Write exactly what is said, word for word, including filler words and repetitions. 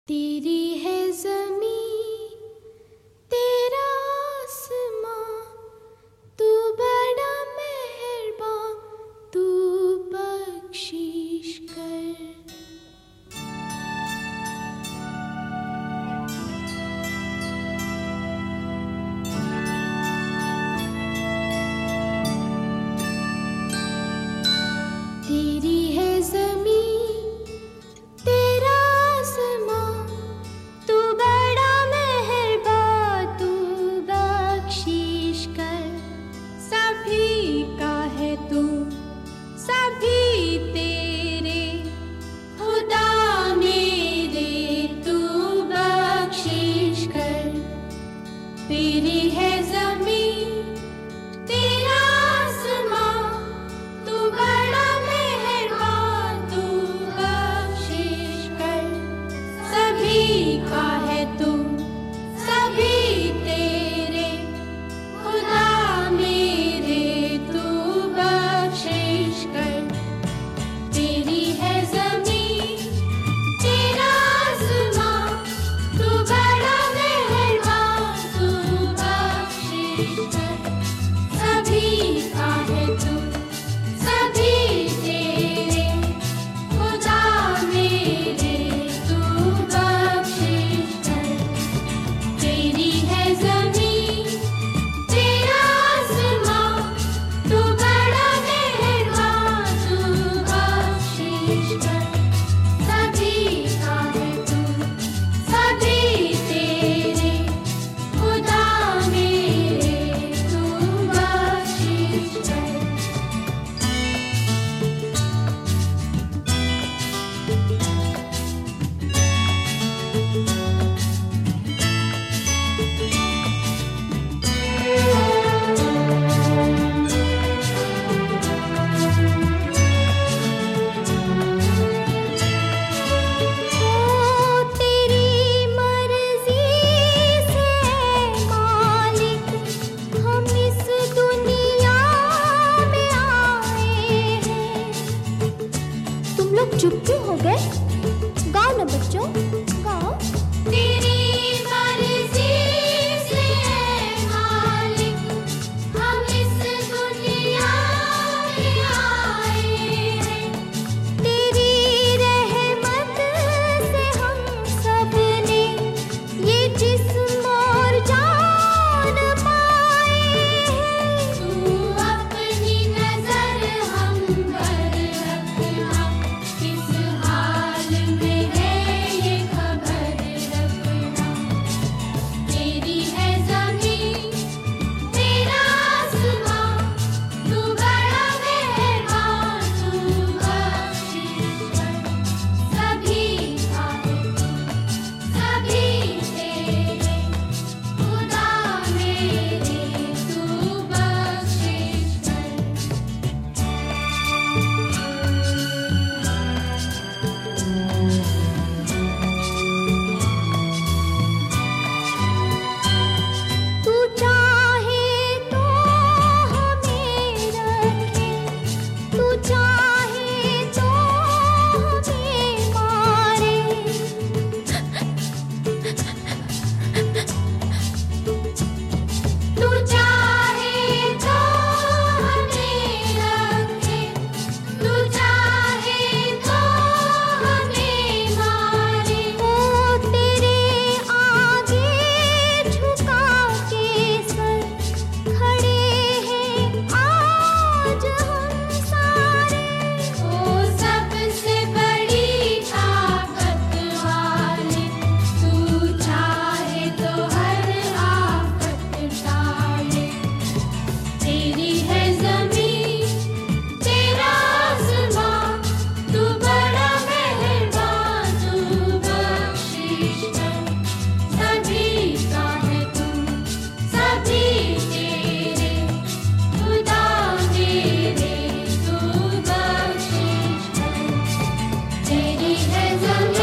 तेरी है ज़मीं तेरा आसमां, तू बड़ा मेहरबान, तू बख्शिश कर। तेरी है ज़मीं तेरा आसमां, तू बड़ा मेहरबान, तू बख्शिश कर। सभी का है तू, सभी तेरे, खुदा मेरे तू बख्शिश कर। तेरी है ज़मीं तेरा आसमां, तू बड़ा मेहरबान, तू बख्शिश कर। सभी का है तू, सभी तेरे, खुदा मेरे तू बख्शिश कर। तेरी है ज़मीं तेरा आसमां, तू बड़ा मेहरबान, तू बख्शिश कर। सभी का है तू, सभी तेरे, खुदा मेरे तू बख्शिश कर। तेरी है ज़मीं तेरा आसमां, तू बड़ा मेहरबान, तू बख्शिश कर। सभी का है तू, सभी तेरे, खुदा मेरे तू बख्शिश कर। ओ तेरी मर्जी से मालिक, हम इस दुनिया में आए हैं। तुम लोग चुप क्यों हो गए? गाओ ना बच्चों, गाओ। तेरी मर्जी से मालिक, हम इस दुनिया में आए हैं। तेरी रहमत से हम सब ने ये जिस्म और जान पाए हैं। तू अपनी नजर हम पर रखना, किस हाल में है ये खबर रखना। तेरी है ज़मीं तेरा आसमां, तू बड़ा मेहरबान, तू बख्शिश कर। सभी का है तू, सभी तेरे, खुदा मेरे तू बख्शिश कर। तू चाहे तो हमें रखे, तू चाहे तो हमें मारे। तू चाहे तो हमें रखे, तू चाहे तो हमें मारे। ओ तेरे आगे झुका के सर खड़े हैं आज हम सारे। ओ सबसे बड़ी ताकत वाले, तू चाहे तो हर आफत टाले। तेरी है ज़मीं तेरा आसमां, तू बड़ा मेहरबान, तू बख्शिश कर। सभी का है तू, सभी तेरे, खुदा मेरे तू बख्शिश कर। तेरी है ज़मीं